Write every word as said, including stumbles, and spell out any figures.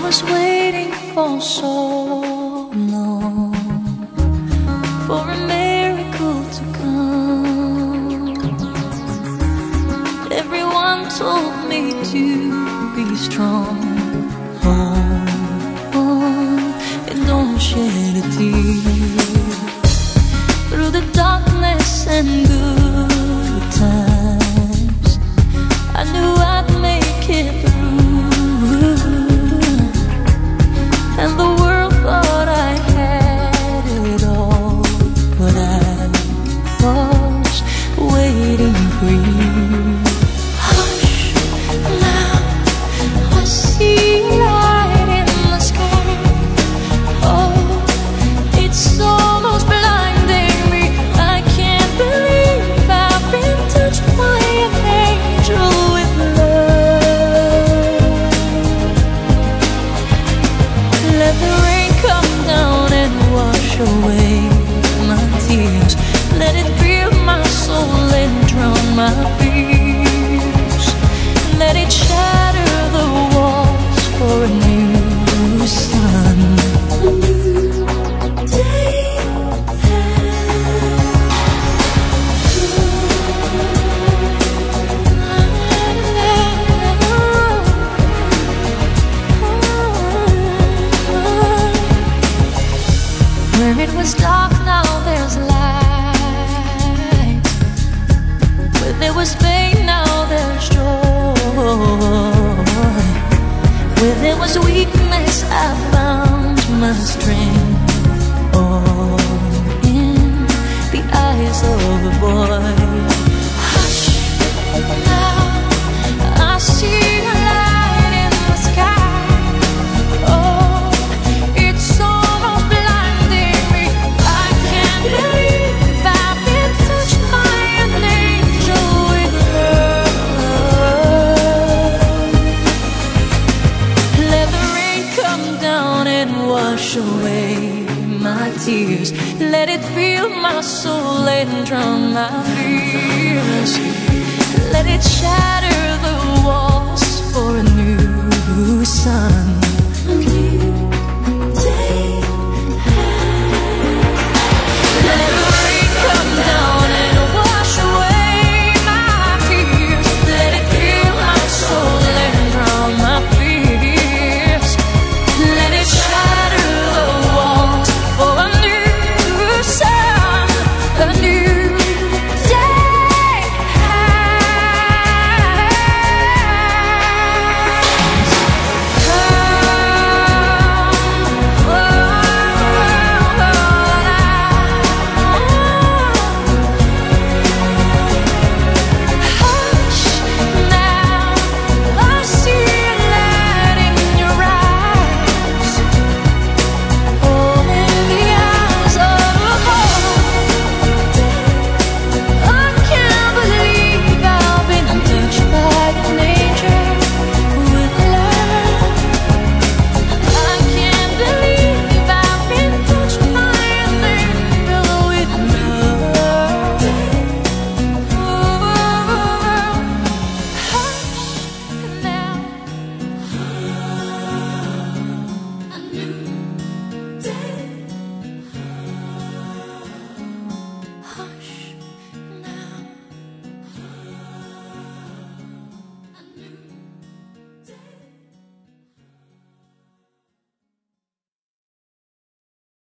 was waiting for so long for a miracle to come. Everyone told me to be strong. Hold on and don't shed a tear. Through the darkness and good times, I knew I'd make it through. And the world thought I had it all, but I was waiting for you. Hush, now I see light in the sky. Oh, it's almost blinding me. I can't believe I've been touched by an angel with love. Let the rain come down and wash away my tears. Let it fill my soul and drown my fears. Let it shatter the walls for a new sun. A new day. Where it was dark, now there's light. Where there was pain, now there's joy. Where there was weakness, I found my strength. All in the eyes of a boy. Hush, now I see a light in the sky. Oh, it's almost blinding me. I can't believe I've been touched by an angel with love. Let the rain come down and wash away my tears. Let it fill my soul and drown my fears. Let it shatter